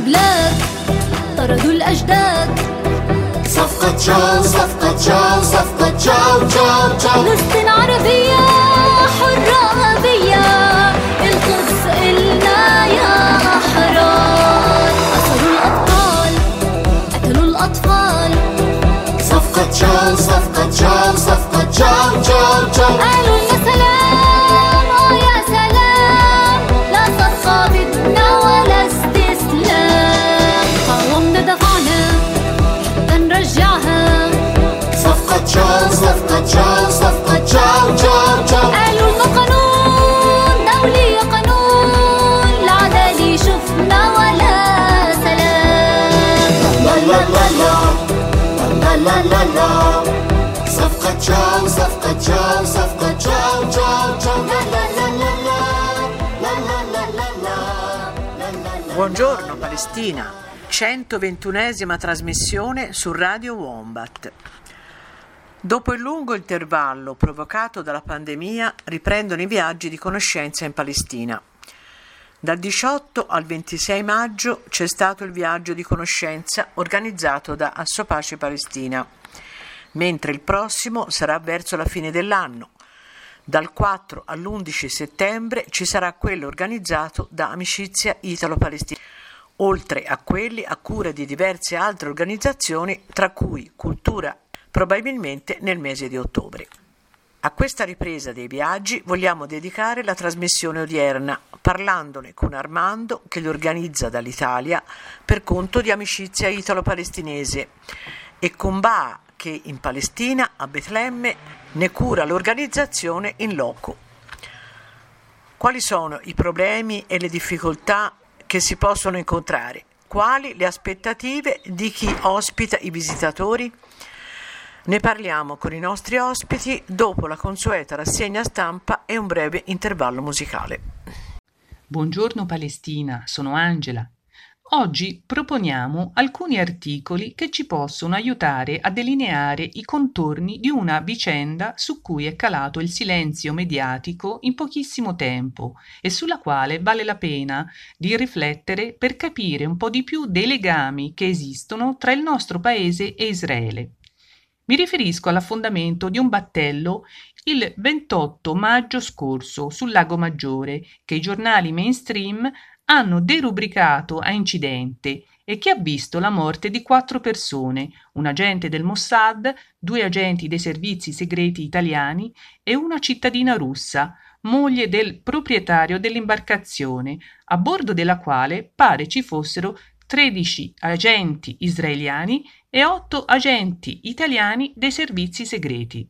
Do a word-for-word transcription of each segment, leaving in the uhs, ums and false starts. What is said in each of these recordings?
بلاك طردوا الأجداد. صفقة تشاو صفقة تشاو صفقة تشاو تشاو تشاو. فلسطين عربية حرة أبية، القدس إلنا يا أحرار. أسروا الأبطال قتلوا الأطفال. صفقة تشاو صفقة تشاو صفقة تشاو تشاو تشاو. قالوا يا سلام آه يا سلام، لا صفقة بدنا ولا استسلام. قاومنا دفعنا حتى نرجعها. صفقة تشاو صفقة تشاو صفقة تشاو تشاو تشاو. قالوا لنا قانون دولي قانون، العدالة شفنا ولا سلام. لا لا لا لا لا لا لا. صفقة تشاو صفقة تشاو صفقة تشاو تشاو تشاو. لا لا لا لا لا لا لا لا لا لا. Buongiorno Palestina, centoventunesima trasmissione su Radio Wombat. Dopo il lungo intervallo provocato dalla pandemia, riprendono i viaggi di conoscenza in Palestina. Dal diciotto al ventisei maggio c'è stato il viaggio di conoscenza organizzato da Assopace Palestina, mentre il prossimo sarà verso la fine dell'anno. Dal quattro all'undici settembre ci sarà quello organizzato da Amicizia Italo-Palestina, oltre a quelli a cura di diverse altre organizzazioni, tra cui Cultura, probabilmente nel mese di ottobre. A questa ripresa dei viaggi vogliamo dedicare la trasmissione odierna, parlandone con Armando, che li organizza dall'Italia per conto di Amicizia Italo-Palestinese, e con Baa, che in Palestina, a Betlemme, ne cura l'organizzazione in loco. Quali sono i problemi e le difficoltà che si possono incontrare? Quali le aspettative di chi ospita i visitatori? Ne parliamo con i nostri ospiti dopo la consueta rassegna stampa e un breve intervallo musicale. Buongiorno Palestina, sono Angela. Oggi proponiamo alcuni articoli che ci possono aiutare a delineare i contorni di una vicenda su cui è calato il silenzio mediatico in pochissimo tempo e sulla quale vale la pena di riflettere per capire un po' di più dei legami che esistono tra il nostro paese e Israele. Mi riferisco all'affondamento di un battello il ventotto maggio scorso sul Lago Maggiore, che i giornali mainstream hanno derubricato a incidente e che ha visto la morte di quattro persone, un agente del Mossad, due agenti dei servizi segreti italiani e una cittadina russa, moglie del proprietario dell'imbarcazione, a bordo della quale pare ci fossero tredici agenti israeliani e otto agenti italiani dei servizi segreti.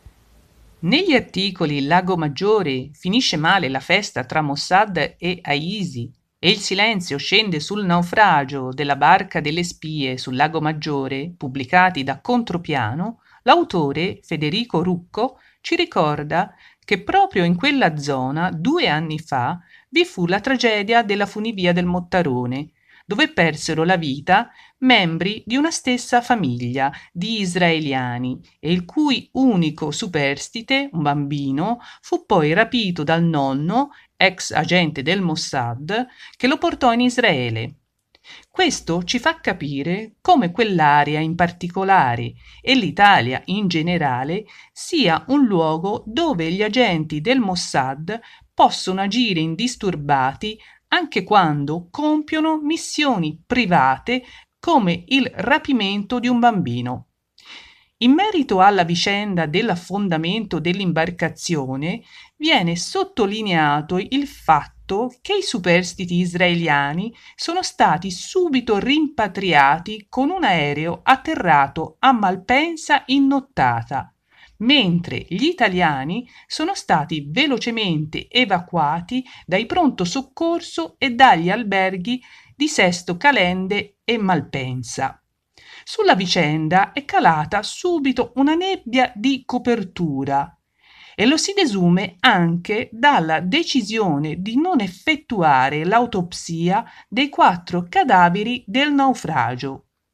Negli articoli Lago Maggiore, finisce male la festa tra Mossad e Aisi e il silenzio scende sul naufragio della barca delle spie sul Lago Maggiore, pubblicati da Contropiano, l'autore Federico Rucco ci ricorda che proprio in quella zona, due anni fa, vi fu la tragedia della funivia del Mottarone, dove persero la vita membri di una stessa famiglia di israeliani e il cui unico superstite, un bambino, fu poi rapito dal nonno, ex agente del Mossad, che lo portò in Israele. Questo ci fa capire come quell'area in particolare e l'Italia in generale sia un luogo dove gli agenti del Mossad possono agire indisturbati anche quando compiono missioni private come il rapimento di un bambino. In merito alla vicenda dell'affondamento dell'imbarcazione, viene sottolineato il fatto che i superstiti israeliani sono stati subito rimpatriati con un aereo atterrato a Malpensa in nottata, mentre gli italiani sono stati velocemente evacuati dai pronto soccorso e dagli alberghi di Sesto Calende e Malpensa. Sulla vicenda è calata subito una nebbia di copertura e lo si desume anche dalla decisione di non effettuare l'autopsia dei quattro cadaveri del naufragio.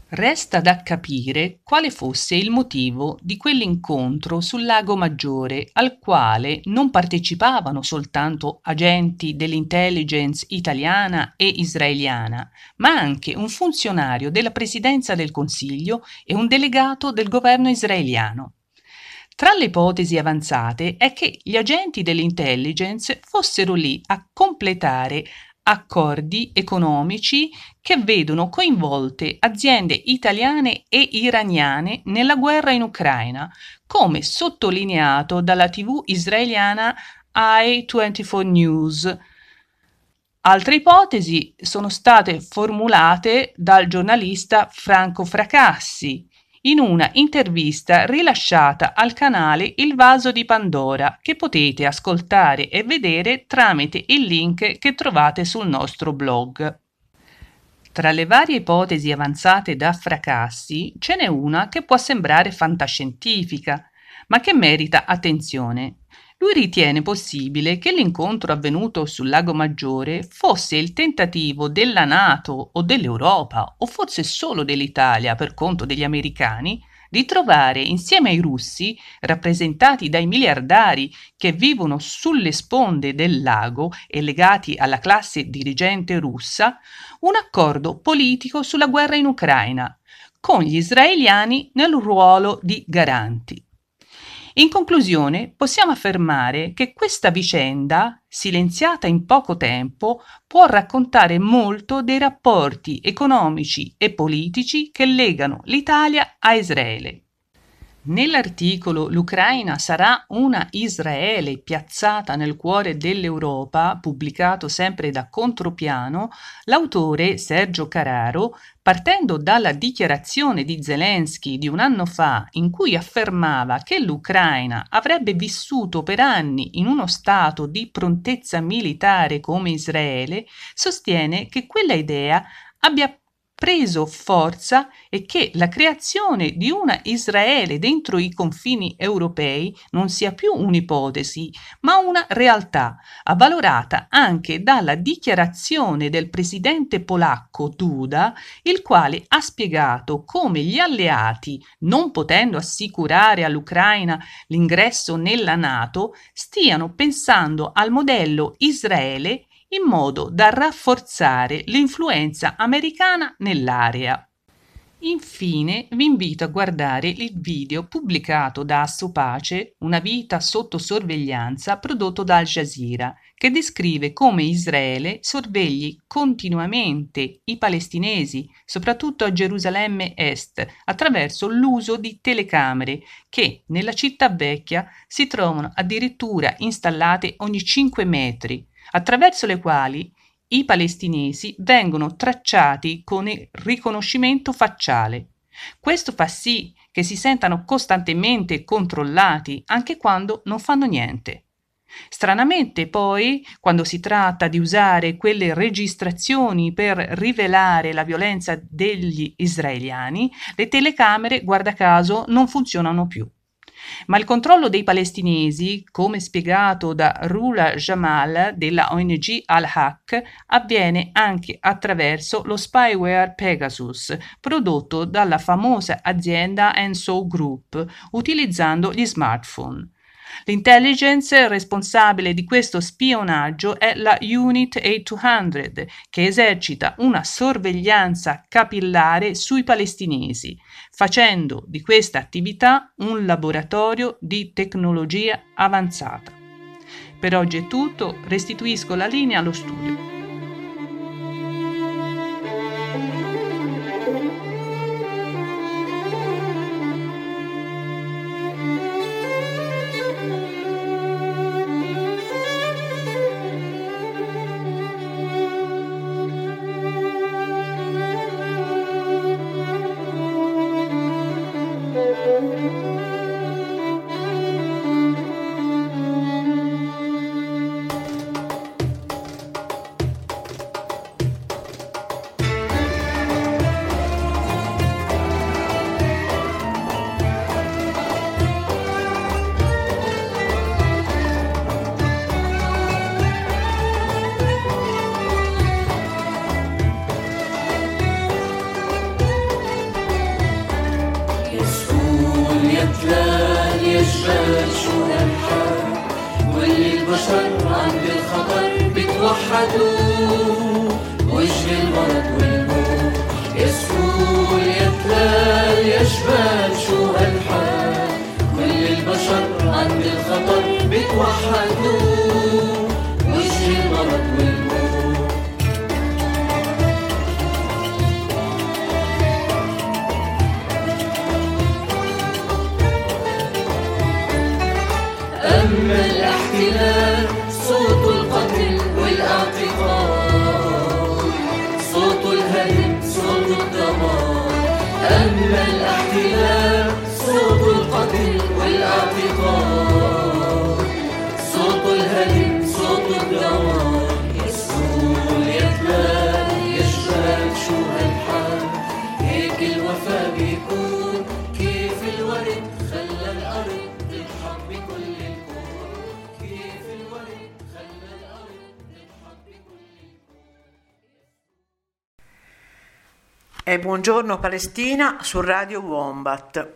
Resta da capire quale fosse il motivo di quell'incontro sul Lago Maggiore, al quale non partecipavano soltanto agenti dell'intelligence italiana e israeliana, ma anche un funzionario della Presidenza del Consiglio e un delegato del governo israeliano. Tra le ipotesi avanzate è che gli agenti dell'intelligence fossero lì a completare accordi economici che vedono coinvolte aziende italiane e iraniane nella guerra in Ucraina, come sottolineato dalla tivù israeliana I ventiquattro News. Altre ipotesi sono state formulate dal giornalista Franco Fracassi in una intervista rilasciata al canale Il Vaso di Pandora, che potete ascoltare e vedere tramite il link che trovate sul nostro blog. Tra le varie ipotesi avanzate da Fracassi ce n'è una che può sembrare fantascientifica, ma che merita attenzione. Lui ritiene possibile che l'incontro avvenuto sul Lago Maggiore fosse il tentativo della NATO o dell'Europa, o forse solo dell'Italia per conto degli americani, di trovare insieme ai russi, rappresentati dai miliardari che vivono sulle sponde del lago e legati alla classe dirigente russa, un accordo politico sulla guerra in Ucraina, con gli israeliani nel ruolo di garanti. In conclusione, possiamo affermare che questa vicenda, silenziata in poco tempo, può raccontare molto dei rapporti economici e politici che legano l'Italia a Israele. Nell'articolo "L'Ucraina sarà una Israele piazzata nel cuore dell'Europa", pubblicato sempre da Contropiano, l'autore Sergio Cararo, partendo dalla dichiarazione di Zelensky di un anno fa in cui affermava che l'Ucraina avrebbe vissuto per anni in uno stato di prontezza militare come Israele, sostiene che quella idea abbia preso forza e che la creazione di una Israele dentro i confini europei non sia più un'ipotesi, ma una realtà, avvalorata anche dalla dichiarazione del presidente polacco Duda, il quale ha spiegato come gli alleati, non potendo assicurare all'Ucraina l'ingresso nella NATO, stiano pensando al modello Israele in modo da rafforzare l'influenza americana nell'area. Infine vi invito a guardare il video pubblicato da Assopace, Una vita sotto sorveglianza, prodotto da Al Jazeera, che descrive come Israele sorvegli continuamente i palestinesi, soprattutto a Gerusalemme Est, attraverso l'uso di telecamere che nella città vecchia si trovano addirittura installate ogni cinque metri, attraverso le quali i palestinesi vengono tracciati con il riconoscimento facciale. Questo fa sì che si sentano costantemente controllati anche quando non fanno niente. Stranamente poi, quando si tratta di usare quelle registrazioni per rivelare la violenza degli israeliani, le telecamere, guarda caso, non funzionano più. Ma il controllo dei palestinesi, come spiegato da Rula Jamal della O N G Al-Haq, avviene anche attraverso lo spyware Pegasus, prodotto dalla famosa azienda Enso Group, utilizzando gli smartphone. L'intelligence responsabile di questo spionaggio è la Unit ottocento, che esercita una sorveglianza capillare sui palestinesi, facendo di questa attività un laboratorio di tecnologia avanzata. Per oggi è tutto, restituisco la linea allo studio. شو هالحال كل البشر عند الخطر بتوحدوا وجه المرض والموت يسهول يتلال يشبال شو هالحال كل البشر عند الخطر بتوحدوا وجه المرض والموت أما الاحتلال صوت القتل والاعتقال صوت الهدم صوت الدمار أما الاحتلال صوت القتل والاعتقال صوت الهدم صوت الدمار يسهول يتلال يشبال شو هالحال هيك الوفا بيكون كيف الورد خلى الأرض تضحك بكل الكون كيف الورد خلى الأرض تضحك بكل الكون. E buongiorno Palestina su Radio Wombat.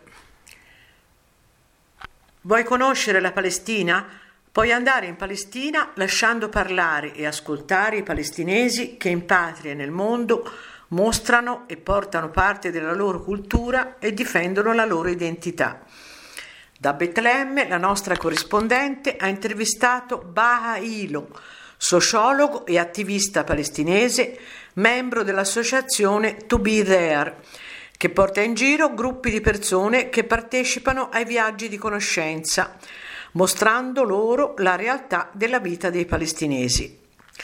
Vuoi conoscere la Palestina? Puoi andare in Palestina lasciando parlare e ascoltare i palestinesi che in patria e nel mondo mostrano e portano parte della loro cultura e difendono la loro identità. Da Betlemme la nostra corrispondente ha intervistato Baha Hilo, sociologo e attivista palestinese, membro dell'associazione To Be There, che porta in giro gruppi di persone che partecipano ai viaggi di conoscenza, mostrando loro la realtà della vita dei palestinesi.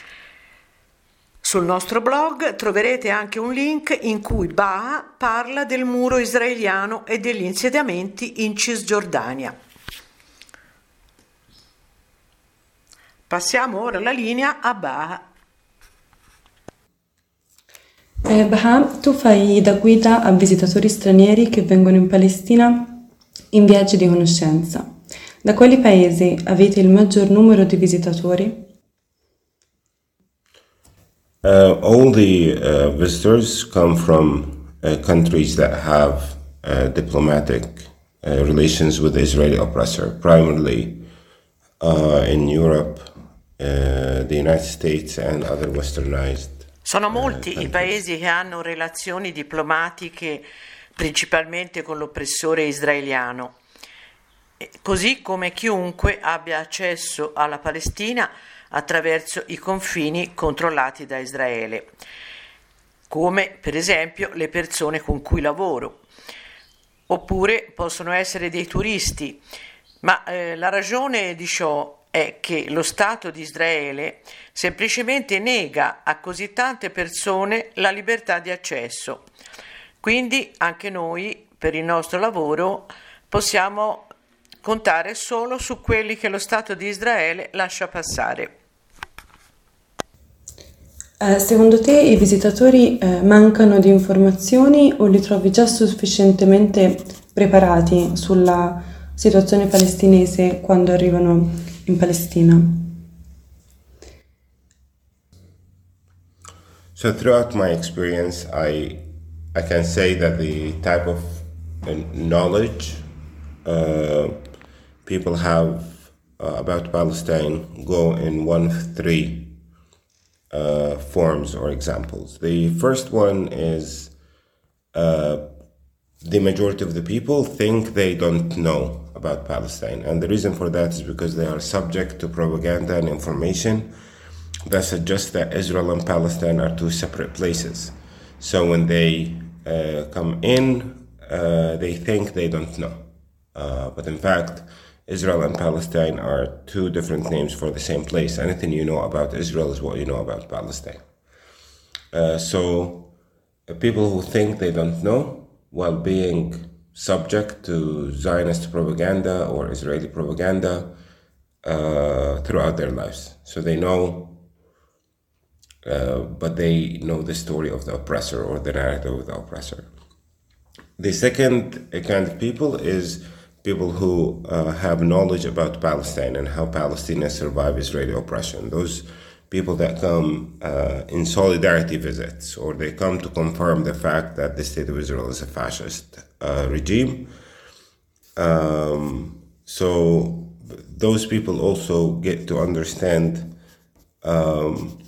Sul nostro blog troverete anche un link in cui Baha parla del muro israeliano e degli insediamenti in Cisgiordania. Passiamo ora la linea a Baha. Eh, Baha, tu fai da guida a visitatori stranieri che vengono in Palestina in viaggi di conoscenza. Da quali paesi avete il maggior numero di visitatori? Uh, all the uh, visitors come from uh, countries that have uh, diplomatic uh, relations with the Israeli oppressor, primarily uh, in Europe, uh, the United States and other westernized. Sono molti i paesi che hanno relazioni diplomatiche principalmente con l'oppressore israeliano, così come chiunque abbia accesso alla Palestina attraverso i confini controllati da Israele, come per esempio le persone con cui lavoro, oppure possono essere dei turisti, ma eh, la ragione di ciò è che lo Stato di Israele semplicemente nega a così tante persone la libertà di accesso. Quindi anche noi, per il nostro lavoro, possiamo contare solo su quelli che lo Stato di Israele lascia passare. Eh, secondo te i visitatori eh, mancano di informazioni o li trovi già sufficientemente preparati sulla situazione palestinese quando arrivano in Palestina? So throughout my experience, I I can say that the type of uh, knowledge uh, people have uh, about Palestine go in one of three uh, forms or examples. The first one is uh, the majority of the people think they don't know about Palestine, and the reason for that is because they are subject to propaganda and information that suggests that Israel and Palestine are two separate places. So when they uh, come in, uh, they think they don't know. Uh, but in fact, Israel and Palestine are two different names for the same place. Anything you know about Israel is what you know about Palestine. Uh, so uh, people who think they don't know, while being subject to Zionist propaganda or Israeli propaganda uh, throughout their lives. So they know, uh, but they know the story of the oppressor or the narrative of the oppressor. The second kind of people is people who uh, have knowledge about Palestine and how Palestinians survive Israeli oppression. Those people that come uh, in solidarity visits, or they come to confirm the fact that the State of Israel is a fascist uh, regime. Um, so those people also get to understand um,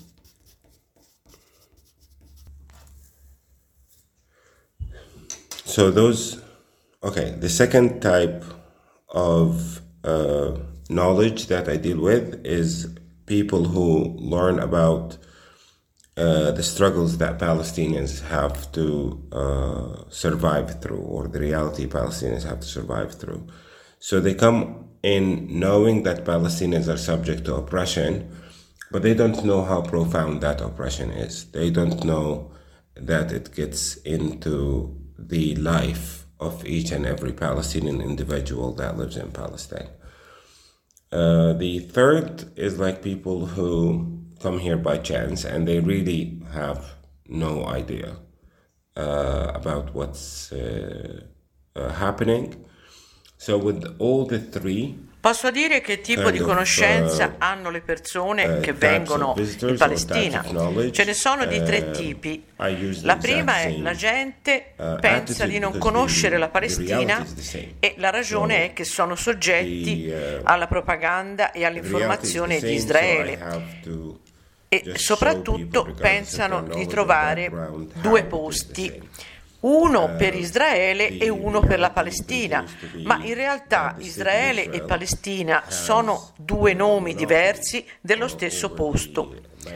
so those okay the second type of uh, knowledge that I deal with is people who learn about uh, the struggles that Palestinians have to uh, survive through, or the reality Palestinians have to survive through. So they come in knowing that Palestinians are subject to oppression, but they don't know how profound that oppression is. They don't know that it gets into the life of each and every Palestinian individual that lives in Palestine. Uh, the third is like people who come here by chance and they really have no idea uh, about what's uh, uh, happening. So with all the three, posso dire che tipo di conoscenza hanno le persone che vengono in Palestina? Ce ne sono di tre tipi. La prima è la gente pensa di non conoscere la Palestina e la ragione è che sono soggetti alla propaganda e all'informazione di Israele e soprattutto pensano di trovare due posti, uno per Israele e uno per la Palestina, ma in realtà Israele e Palestina sono due nomi diversi dello stesso posto.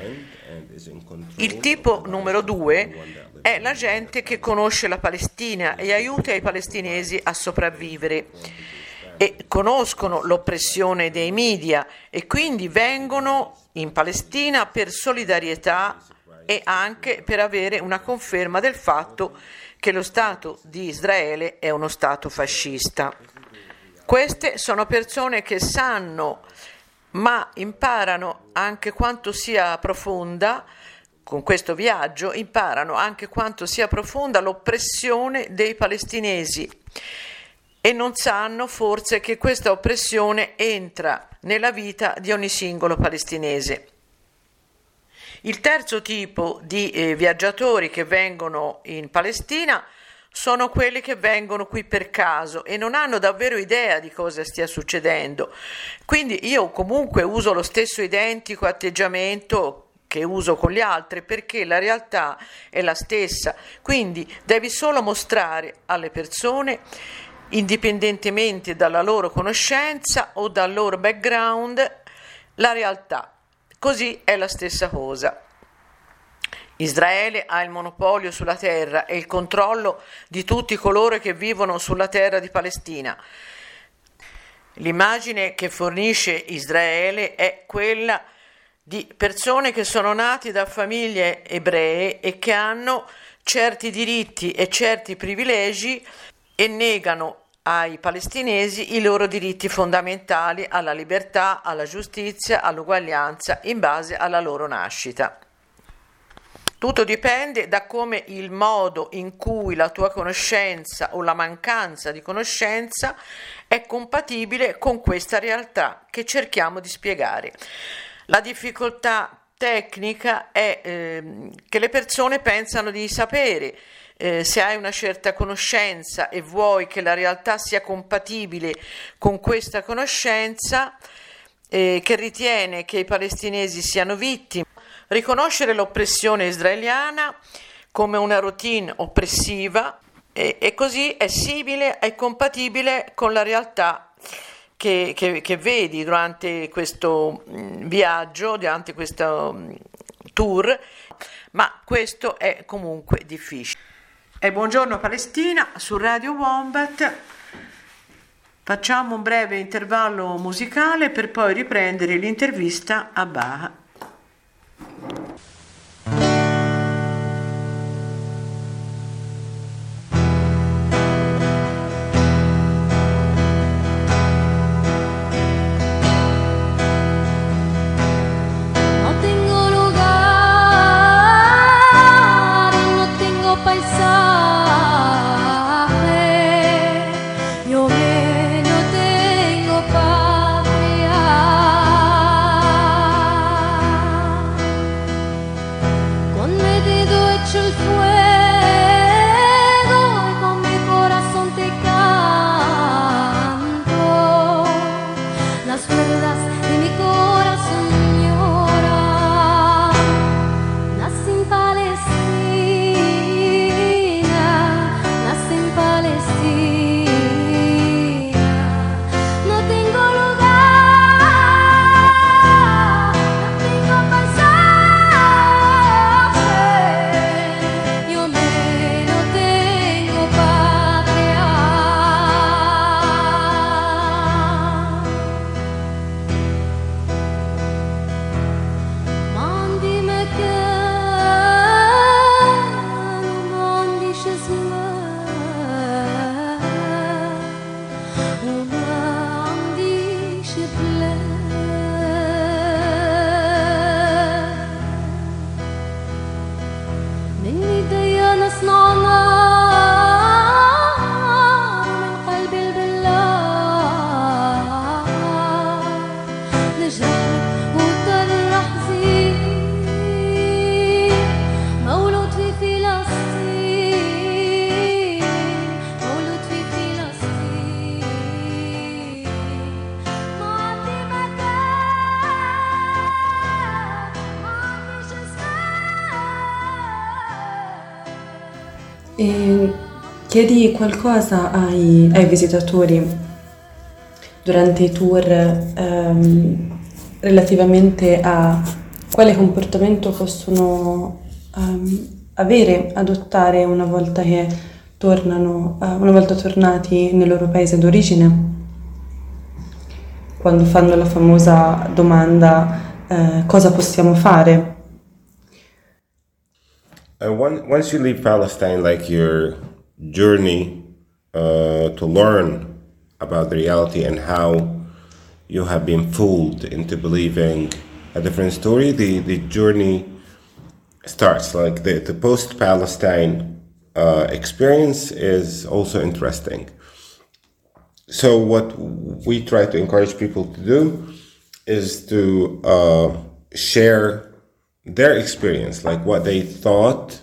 Il tipo numero due è la gente che conosce la Palestina e aiuta i palestinesi a sopravvivere e conoscono l'oppressione dei media e quindi vengono in Palestina per solidarietà e anche per avere una conferma del fatto che lo Stato di Israele è uno Stato fascista. Queste sono persone che sanno, ma imparano anche quanto sia profonda, con questo viaggio, imparano anche quanto sia profonda l'oppressione dei palestinesi e non sanno forse che questa oppressione entra nella vita di ogni singolo palestinese. Il terzo tipo di eh, viaggiatori che vengono in Palestina sono quelli che vengono qui per caso e non hanno davvero idea di cosa stia succedendo. Quindi io comunque uso lo stesso identico atteggiamento che uso con gli altri perché la realtà è la stessa. Quindi devi solo mostrare alle persone, indipendentemente dalla loro conoscenza o dal loro background, la realtà. Così è la stessa cosa. Israele ha il monopolio sulla terra e il controllo di tutti coloro che vivono sulla terra di Palestina. L'immagine che fornisce Israele è quella di persone che sono nati da famiglie ebree e che hanno certi diritti e certi privilegi e negano ai palestinesi i loro diritti fondamentali alla libertà, alla giustizia, all'uguaglianza in base alla loro nascita. Tutto dipende da come il modo in cui la tua conoscenza o la mancanza di conoscenza è compatibile con questa realtà che cerchiamo di spiegare. La difficoltà tecnica è eh, che le persone pensano di sapere. Eh, se hai una certa conoscenza e vuoi che la realtà sia compatibile con questa conoscenza, eh, che ritiene che i palestinesi siano vittime, riconoscere l'oppressione israeliana come una routine oppressiva e, e così è simile, è compatibile con la realtà che, che, che vedi durante questo mh, viaggio, durante questo mh, tour, ma questo è comunque difficile. E buongiorno Palestina su Radio Wombat. Facciamo un breve intervallo musicale per poi riprendere l'intervista a Baha. من ايديا نصنع نار من قلب البلاد نجرب وطرح زين مولود في فلسطين مولود في فلسطين ما عندي مكان ما عندي جسمان. E chiedi qualcosa ai, ai visitatori durante i tour ehm, relativamente a quale comportamento possono ehm, avere, adottare una volta che tornano, eh, una volta tornati nel loro paese d'origine, quando fanno la famosa domanda eh, cosa possiamo fare? Uh, one, once you leave Palestine, like your journey uh, to learn about the reality and how you have been fooled into believing a different story, the, the journey starts. Like the, the post-Palestine uh, experience is also interesting. So what we try to encourage people to do is to uh, share their experience, like what they thought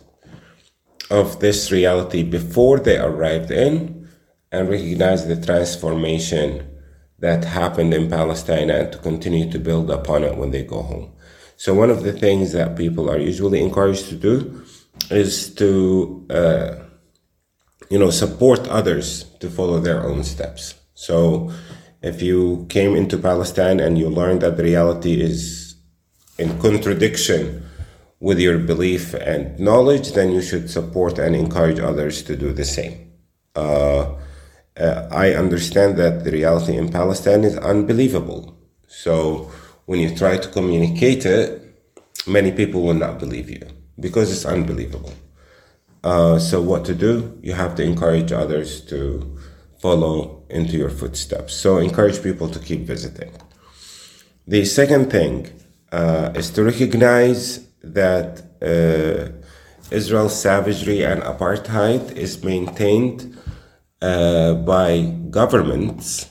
of this reality before they arrived in, and recognize the transformation that happened in Palestine and to continue to build upon it when they go home. So one of the things that people are usually encouraged to do is to, uh, you know, support others to follow their own steps. So if you came into Palestine and you learned that the reality is in contradiction with your belief and knowledge, then you should support and encourage others to do the same. Uh, uh, I understand that the reality in Palestine is unbelievable. So when you try to communicate it, many people will not believe you because it's unbelievable. Uh, so what to do? You have to encourage others to follow into your footsteps. So encourage people to keep visiting. The second thing uh, is to recognize that uh, Israel's savagery and apartheid is maintained uh, by governments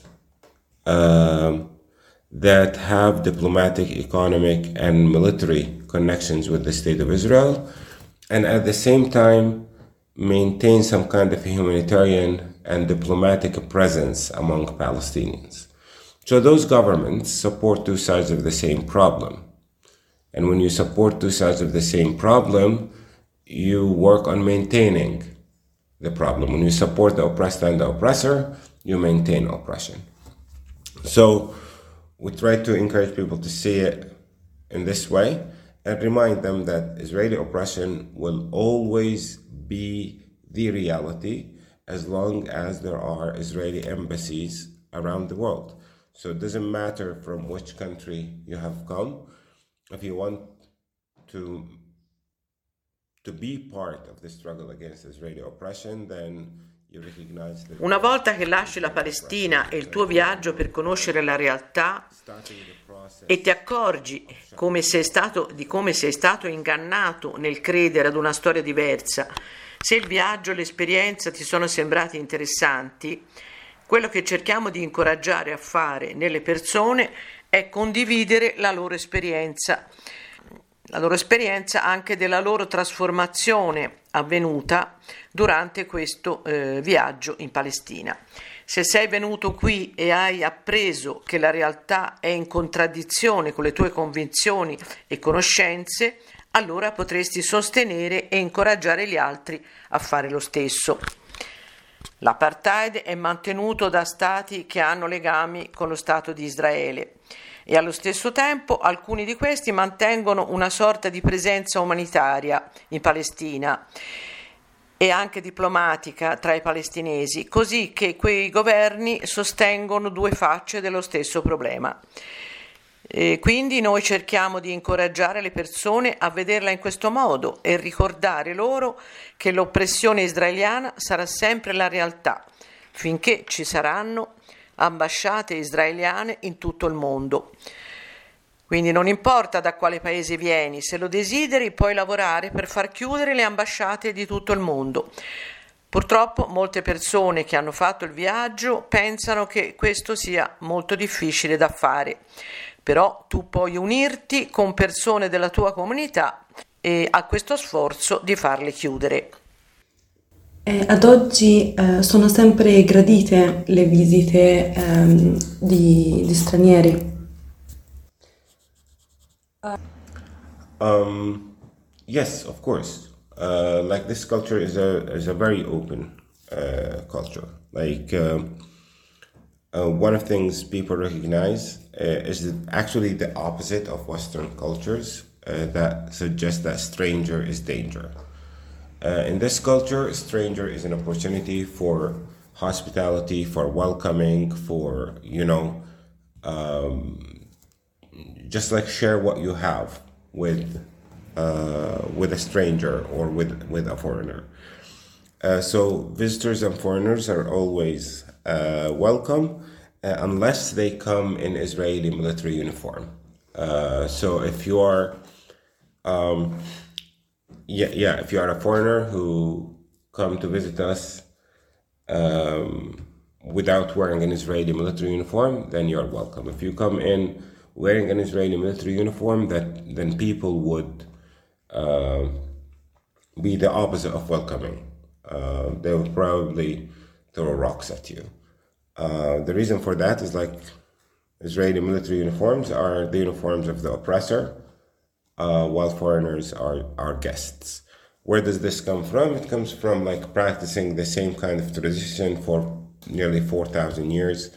um, that have diplomatic, economic, and military connections with the State of Israel, and at the same time maintain some kind of humanitarian and diplomatic presence among Palestinians. So those governments support two sides of the same problem. And when you support two sides of the same problem, you work on maintaining the problem. When you support the oppressed and the oppressor, you maintain oppression. So we try to encourage people to see it in this way and remind them that Israeli oppression will always be the reality as long as there are Israeli embassies around the world. So it doesn't matter from which country you have come. If you want to to be part of the struggle against Israeli oppression, then you recognize that. Una volta che lasci la Palestina e il tuo viaggio per conoscere la realtà e ti accorgi come sei stato, di come sei stato ingannato nel credere ad una storia diversa, se il viaggio e l'esperienza ti sono sembrati interessanti, quello che cerchiamo di incoraggiare a fare nelle persone è condividere la loro esperienza, la loro esperienza anche della loro trasformazione avvenuta durante questo eh, viaggio in Palestina. Se sei venuto qui e hai appreso che la realtà è in contraddizione con le tue convinzioni e conoscenze, allora potresti sostenere e incoraggiare gli altri a fare lo stesso. L'apartheid è mantenuto da stati che hanno legami con lo Stato di Israele e allo stesso tempo alcuni di questi mantengono una sorta di presenza umanitaria in Palestina e anche diplomatica tra i palestinesi, così che quei governi sostengono due facce dello stesso problema. E quindi noi cerchiamo di incoraggiare le persone a vederla in questo modo e ricordare loro che l'oppressione israeliana sarà sempre la realtà, finché ci saranno ambasciate israeliane in tutto il mondo. Quindi non importa da quale paese vieni, se lo desideri puoi lavorare per far chiudere le ambasciate di tutto il mondo. Purtroppo molte persone che hanno fatto il viaggio pensano che questo sia molto difficile da fare, però tu puoi unirti con persone della tua comunità e a questo sforzo di farle chiudere. E ad oggi eh, sono sempre gradite le visite ehm, di, di stranieri. Um, yes, of course. Uh, like this culture is a is a very open uh, culture. Like uh, uh, one of the things people recognize uh, is that actually the opposite of Western cultures uh, that suggest that stranger is danger. Uh, in this culture, stranger is an opportunity for hospitality, for welcoming, for you know, um, just like share what you have with uh, with a stranger or with with a foreigner. Uh, so visitors and foreigners are always uh, welcome uh, unless they come in Israeli military uniform. Uh, so if you are um, yeah yeah if you are a foreigner who come to visit us um, without wearing an Israeli military uniform, then you're welcome. If you come in wearing an Israeli military uniform, that then people would uh, be the opposite of welcoming. Uh, they would probably throw rocks at you. Uh, the reason for that is like Israeli military uniforms are the uniforms of the oppressor, uh, while foreigners are our guests. Where does this come from? It comes from like practicing the same kind of tradition for nearly four thousand years.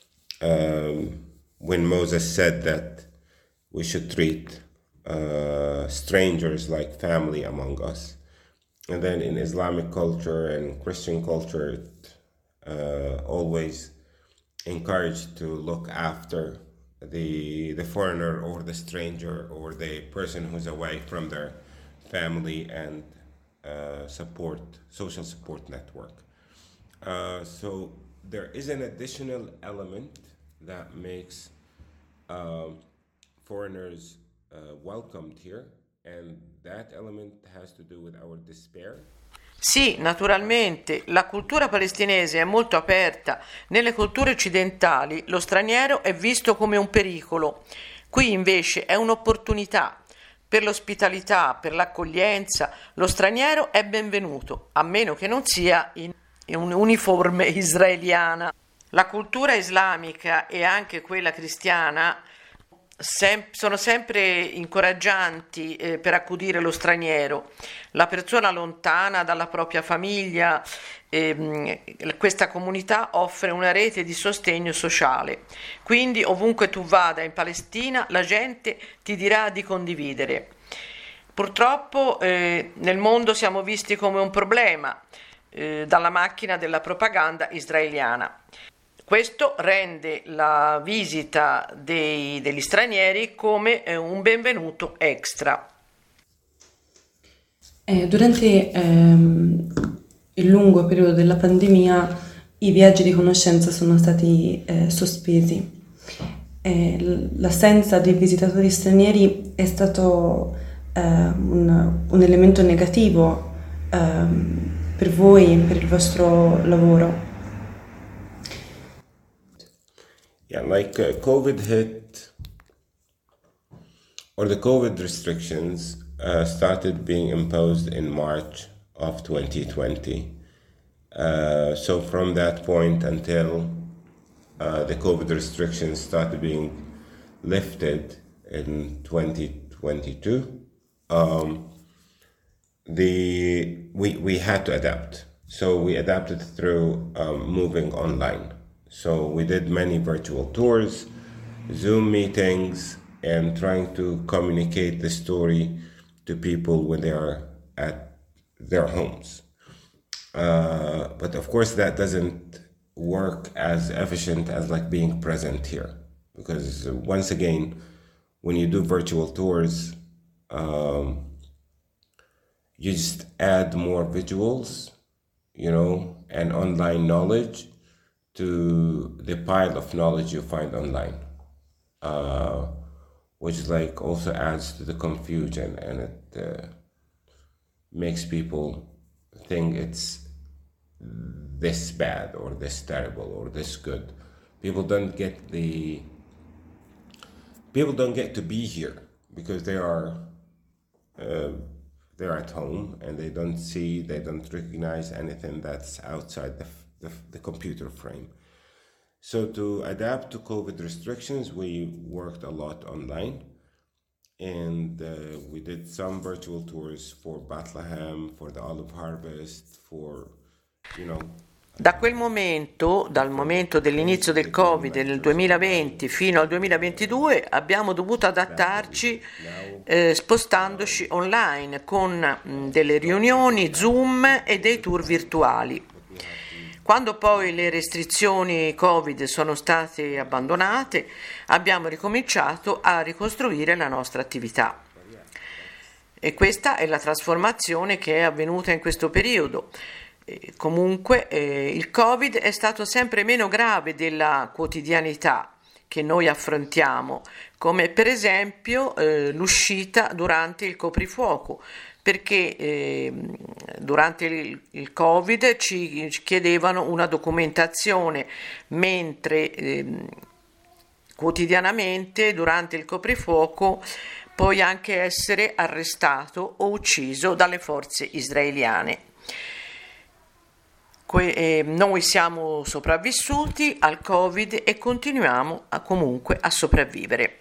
Um, when Moses said that we should treat uh, strangers like family among us. And then in Islamic culture and Christian culture, it uh, always encouraged to look after the the foreigner or the stranger or the person who's away from their family and uh, support, social support network. Uh, so there is an additional element that makes um, foreigners uh, welcomed here, and that element has to do with our despair. Sì, naturalmente, la cultura palestinese è molto aperta. Nelle culture occidentali lo straniero è visto come un pericolo. Qui invece è un'opportunità. Per l'ospitalità, per l'accoglienza, lo straniero è benvenuto, a meno che non sia in un'uniforme israeliana. La cultura islamica e anche quella cristiana sem- sono sempre incoraggianti eh, per accudire lo straniero, la persona lontana dalla propria famiglia. Ehm, questa comunità offre una rete di sostegno sociale, quindi ovunque tu vada in Palestina la gente ti dirà di condividere. Purtroppo eh, nel mondo siamo visti come un problema eh, dalla macchina della propaganda israeliana. Questo rende la visita dei, degli stranieri come eh, un benvenuto extra. Eh, durante ehm, il lungo periodo della pandemia i viaggi di conoscenza sono stati eh, sospesi. Eh, l'assenza dei visitatori stranieri è stato eh, un, un elemento negativo ehm, per voi e per il vostro lavoro. Yeah, like uh, COVID hit, or the COVID restrictions uh, started being imposed in March of twenty twenty. Uh, so from that point until uh, the COVID restrictions started being lifted in twenty twenty-two, um, the we we had to adapt. So we adapted through um, moving online. So we did many virtual tours, Zoom meetings, and trying to communicate the story to people when they are at their homes. Uh, but of course that doesn't work as efficient as like being present here. Because once again, when you do virtual tours, um, you just add more visuals, you know, and online knowledge to the pile of knowledge you find online. Uh, which like also adds to the confusion, and it uh, makes people think it's this bad or this terrible or this good. People don't get the people don't get to be here because they are uh, they're at home and they don't see, they don't recognize anything that's outside the, the, the computer frame. So to adapt to COVID restrictions, we worked a lot online, and uh, we did some virtual tours for Bethlehem, for the olive harvest, for, you know. Da quel momento, dal momento dell'inizio del Covid nel duemilaventi fino al duemilaventidue, abbiamo dovuto adattarci eh, spostandoci online con mh, delle riunioni Zoom e dei tour virtuali. Quando poi le restrizioni Covid sono state abbandonate, abbiamo ricominciato a ricostruire la nostra attività. E questa è la trasformazione che è avvenuta in questo periodo. Eh, comunque eh, il Covid è stato sempre meno grave della quotidianità che noi affrontiamo, come per esempio eh, l'uscita durante il coprifuoco, perché eh, durante il, il Covid ci, ci chiedevano una documentazione, mentre eh, quotidianamente durante il coprifuoco puoi anche essere arrestato o ucciso dalle forze israeliane. Que- eh, noi siamo sopravvissuti al Covid e continuiamo a, comunque a sopravvivere.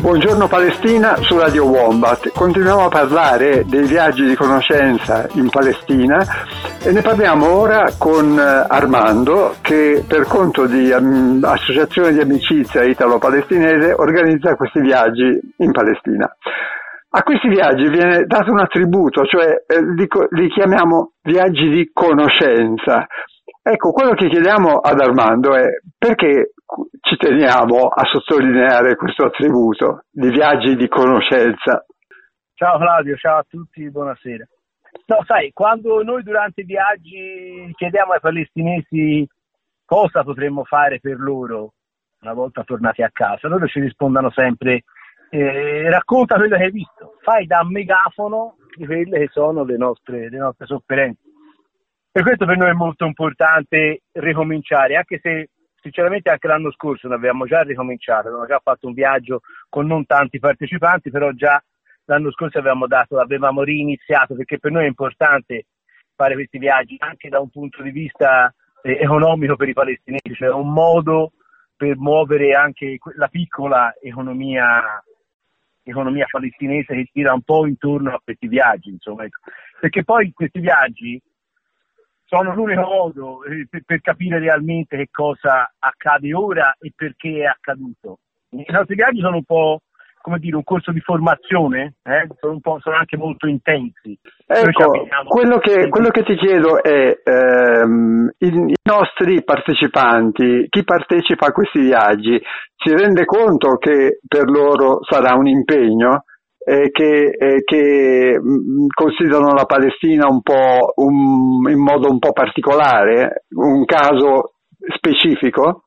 Buongiorno Palestina su Radio Wombat. Continuiamo a parlare dei viaggi di conoscenza in Palestina e ne parliamo ora con Armando, che per conto di um, Associazione di Amicizia Italo-Palestinese organizza questi viaggi in Palestina. A questi viaggi viene dato un attributo, cioè eh, li, li chiamiamo viaggi di conoscenza. Ecco, quello che chiediamo ad Armando è perché ci teniamo a sottolineare questo attributo di viaggi di conoscenza. Ciao Claudio, ciao a tutti, buonasera. No, sai, quando noi durante i viaggi chiediamo ai palestinesi cosa potremmo fare per loro una volta tornati a casa, loro ci rispondono sempre eh, racconta quello che hai visto, fai da megafono di quelle che sono le nostre, le nostre sofferenze. Per questo per noi è molto importante ricominciare, anche se sinceramente anche l'anno scorso ne avevamo già ricominciato, avevamo già fatto un viaggio con non tanti partecipanti, però già l'anno scorso avevamo dato, avevamo riniziato, perché per noi è importante fare questi viaggi anche da un punto di vista eh, economico per i palestinesi, cioè un modo per muovere anche la piccola economia, economia palestinese che gira un po' intorno a questi viaggi, insomma, perché poi questi viaggi sono l'unico modo eh, per, per capire realmente che cosa accade ora e perché è accaduto. I nostri viaggi sono un po', come dire, un corso di formazione, eh? sono, un po', sono anche molto intensi. Ecco, quello che, quello che ti chiedo è ehm, i, i nostri partecipanti, chi partecipa a questi viaggi, si rende conto che per loro sarà un impegno? Eh, che, eh, che mh, considerano la Palestina un po' un, in modo un po' particolare, un caso specifico?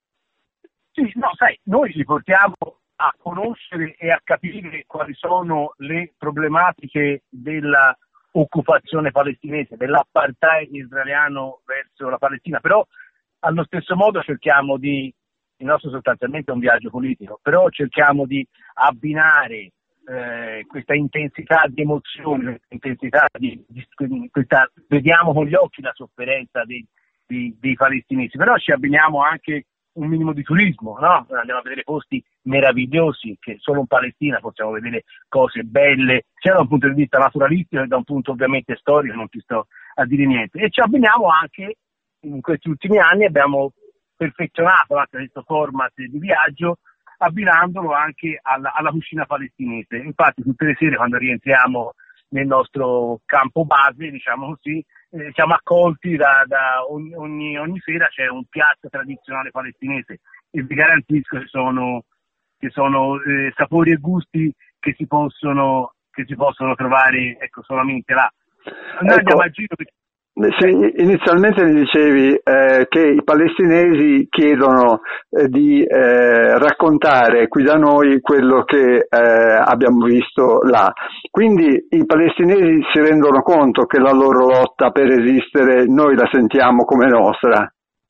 Sì, no, sai, noi li portiamo a conoscere e a capire quali sono le problematiche della occupazione palestinese, dell'apartheid israeliano verso la Palestina, però allo stesso modo cerchiamo di, il nostro sostanzialmente è un viaggio politico, però cerchiamo di abbinare Eh, questa intensità di emozione, questa intensità di, di questa, vediamo con gli occhi la sofferenza dei, dei, dei palestinesi, però ci abbiniamo anche un minimo di turismo, no? Andiamo a vedere posti meravigliosi che solo in Palestina possiamo vedere cose belle, sia da un punto di vista naturalistico che da un punto ovviamente storico, non ti sto a dire niente, e ci abbiniamo anche in questi ultimi anni, abbiamo perfezionato anche questo format di viaggio abbinandolo anche alla, alla cucina palestinese. Infatti tutte le sere quando rientriamo nel nostro campo base, diciamo così, eh, siamo accolti da, da ogni, ogni, ogni sera c'è un piatto tradizionale palestinese e vi garantisco che sono, che sono eh, sapori e gusti che si possono, che si possono trovare ecco, solamente là. Noi ecco. andiamo a giro perché Sì, inizialmente mi dicevi eh, che i palestinesi chiedono eh, di eh, raccontare qui da noi quello che eh, abbiamo visto là. Quindi i palestinesi si rendono conto che la loro lotta per esistere noi la sentiamo come nostra?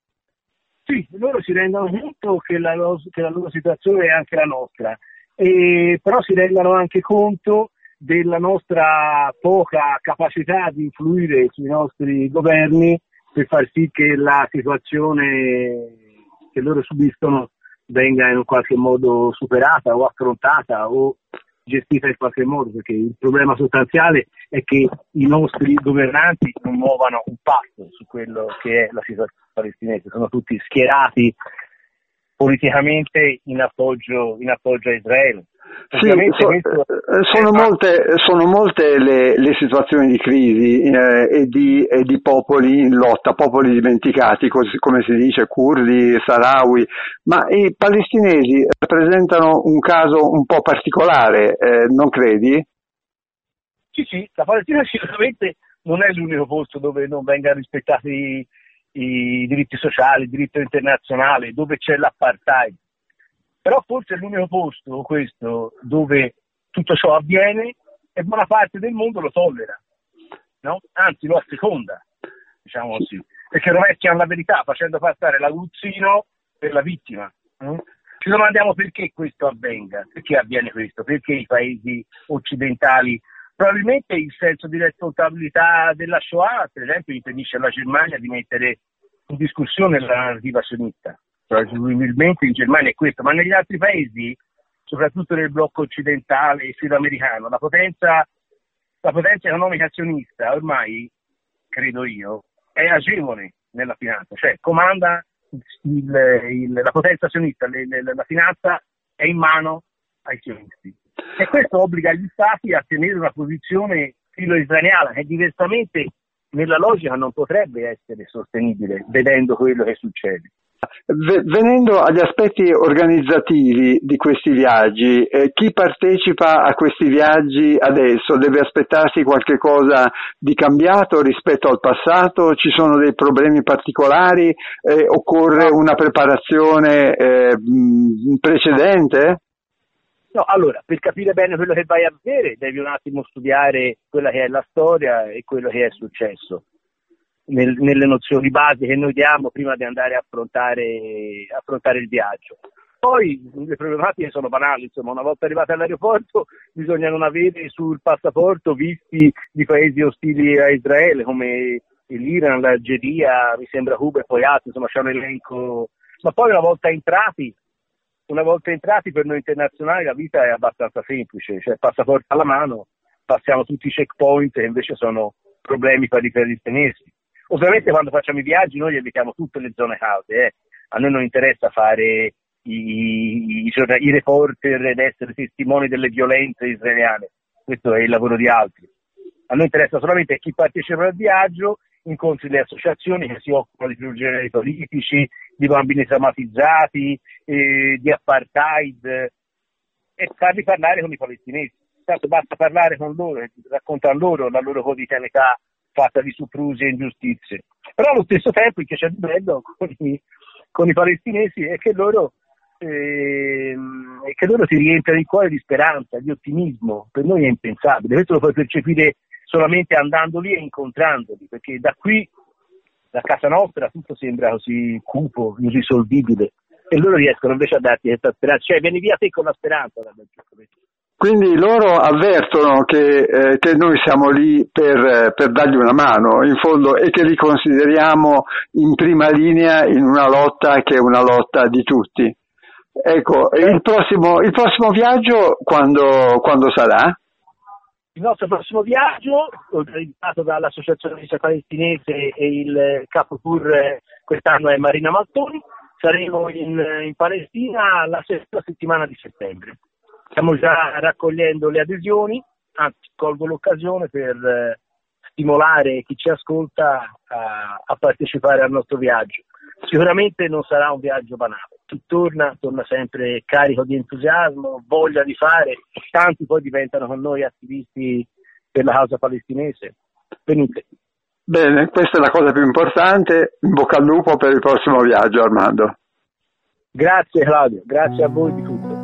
Sì, loro si rendono conto che la, che la loro situazione è anche la nostra, e, però si rendono anche conto della nostra poca capacità di influire sui nostri governi per far sì che la situazione che loro subiscono venga in qualche modo superata o affrontata o gestita in qualche modo, perché il problema sostanziale è che i nostri governanti non muovano un passo su quello che è la situazione palestinese, sono tutti schierati politicamente in appoggio, in appoggio a Israele. Sì, so, questo... sono molte, sono molte le, le situazioni di crisi eh, e, di, e di popoli in lotta, popoli dimenticati, così, come si dice, curdi, saharawi, ma i palestinesi rappresentano un caso un po' particolare, eh, non credi? Sì, sì, la Palestina sicuramente non è l'unico posto dove non vengano rispettati i, i diritti sociali, il diritto internazionale, dove c'è l'apartheid. Però forse è l'unico posto, questo, dove tutto ciò avviene e buona parte del mondo lo tollera, no? Anzi lo asseconda, diciamo così, perché rovesciano la verità facendo passare l'aguzzino per la vittima. Mm? Ci domandiamo perché questo avvenga, perché avviene questo, perché i paesi occidentali, probabilmente il senso di responsabilità della Shoah, per esempio, impedisce alla Germania di mettere in discussione la narrativa sionista. Probabilmente in Germania è questo, ma negli altri paesi soprattutto nel blocco occidentale e sudamericano. La potenza, la potenza economica azionista ormai, credo io, è agevole nella finanza, cioè comanda il, il, la potenza azionista, le, le, la finanza è in mano ai azionisti. E questo obbliga gli stati a tenere una posizione filo-israeliana che diversamente nella logica non potrebbe essere sostenibile, vedendo quello che succede. Venendo agli aspetti organizzativi di questi viaggi, eh, chi partecipa a questi viaggi adesso deve aspettarsi qualche cosa di cambiato rispetto al passato? Ci sono dei problemi particolari? Eh, occorre una preparazione eh, precedente? No, allora, per capire bene quello che vai a vedere devi un attimo studiare quella che è la storia e quello che è successo. Nel, nelle nozioni basi che noi diamo prima di andare a affrontare, affrontare il viaggio. Poi le problematiche sono banali, insomma, una volta arrivati all'aeroporto bisogna non avere sul passaporto visti di paesi ostili a Israele come l'Iran, l'Algeria, mi sembra Cuba e poi altri, insomma c'è un elenco. Ma poi una volta entrati, una volta entrati per noi internazionali la vita è abbastanza semplice, cioè passaporto alla mano, passiamo tutti i checkpoint che invece sono problemi per i palestinesi. Ovviamente quando facciamo i viaggi noi evitiamo tutte le zone calde, eh. A noi non interessa fare i, i, i reporter ed essere testimoni delle violenze israeliane, questo è il lavoro di altri. A noi interessa solamente chi partecipa al viaggio, incontri le associazioni che si occupano di prigionieri politici, di bambini traumatizzati, eh, di apartheid, e farli parlare con i palestinesi. Tanto basta parlare con loro e raccontare loro la loro quotidianità fatta di soprusi e ingiustizie. Però allo stesso tempo il che c'è di bello con i, con i palestinesi è che loro eh, è che loro ti riempiono il cuore di speranza, di ottimismo. Per noi è impensabile, questo lo puoi percepire solamente andando lì e incontrandoli, perché da qui, da casa nostra, tutto sembra così cupo, irrisolvibile, e loro riescono invece a darti questa speranza, cioè vieni via te con la speranza. Quindi loro avvertono che, eh, che noi siamo lì per, per dargli una mano, in fondo, e che li consideriamo in prima linea in una lotta che è una lotta di tutti. Ecco, il prossimo, il prossimo viaggio quando, quando sarà? Il nostro prossimo viaggio, organizzato dall'Associazione Vita Palestinese e il capo tour quest'anno è Marina Maltoni, saremo in, in Palestina la seconda settimana di settembre. Stiamo già raccogliendo le adesioni, anzi colgo l'occasione per eh, stimolare chi ci ascolta a, a partecipare al nostro viaggio. Sicuramente non sarà un viaggio banale, chi torna torna sempre carico di entusiasmo, voglia di fare, tanti poi diventano con noi attivisti per la causa palestinese. Venite. Bene, questa è la cosa più importante, in bocca al lupo per il prossimo viaggio, Armando. Grazie Claudio, grazie a voi di tutto.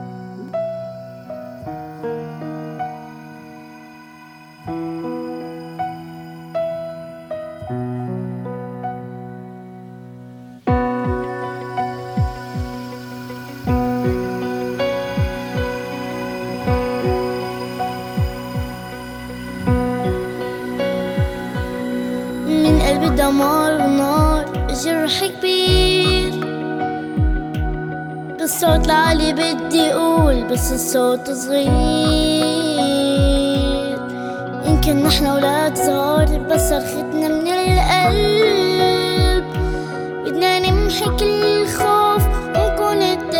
دمار ونار جرح كبير بالصوت العالي بدي اقول بس الصوت صغير يمكن نحن اولاد صغار بس صرختنا من القلب بدنا نمحي كل الخوف ونكون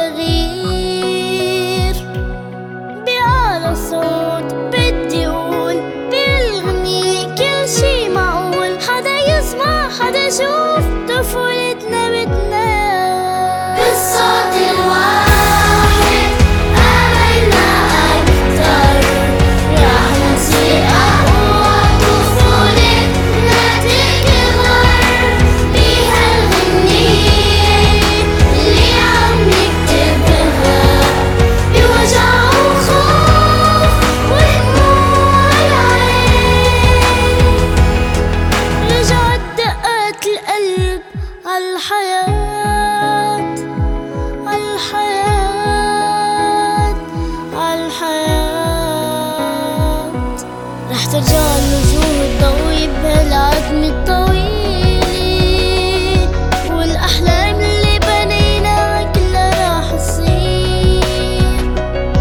التغيير بأعلى صوت بدي اقول بالغنية كل شي معقول حدا يسمع حدا يشوف طفولتنا بتنام بالصوت الواحد آمنا أكتر راح نصير أقوى طفولتنا تكبر بيها الغنية اللي عم نكتبها بوجع وخوف ودموع العين رجعت دقات القلب عالحياة عالحياة عالحياة رح ترجع الوجوه الضوية بهالعتم الطويل والأحلام اللي بنينا كلها راح تصير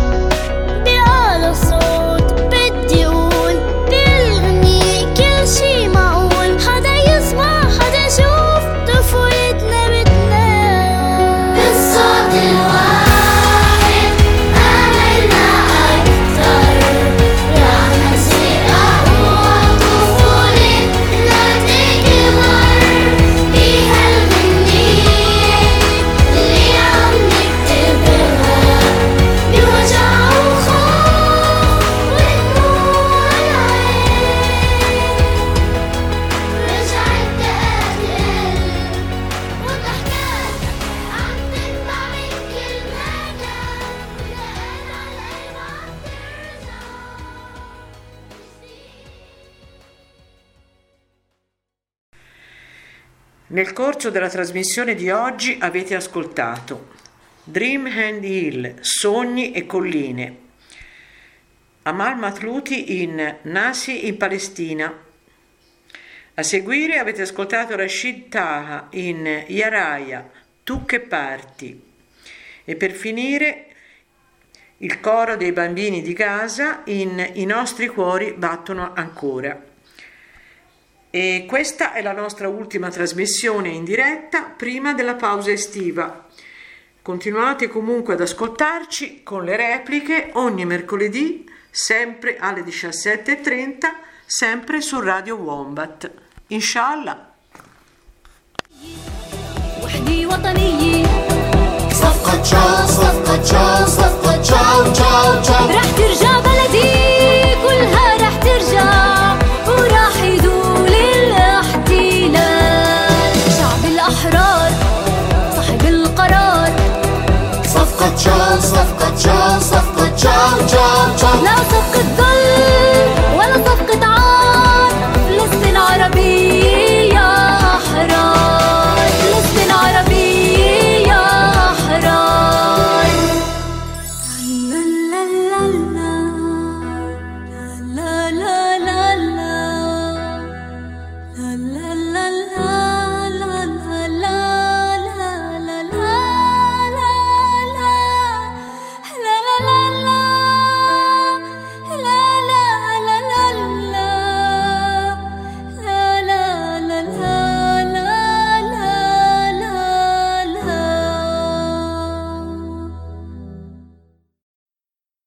Nel corso della trasmissione di oggi avete ascoltato Dream and Hill, Sogni e colline, Amal Matlouti in Nasi in Palestina. A seguire avete ascoltato Rashid Taha in Yaraya, Tu che parti. E per finire il coro dei bambini di Gaza in I nostri cuori battono ancora. E questa è la nostra ultima trasmissione in diretta prima della pausa estiva. Continuate comunque ad ascoltarci con le repliche ogni mercoledì, sempre alle diciassette e trenta, sempre su Radio Wombat. Inshallah. وحدي وطنية صفقة تشاو صفقة تشاو صفقة تشاو تشاو تشاو رح ترجع بلدي كلها رح ترجع وراح يزول الاحتلال شعب الأحرار صاحب القرار صفقة تشاو صفقة تشاو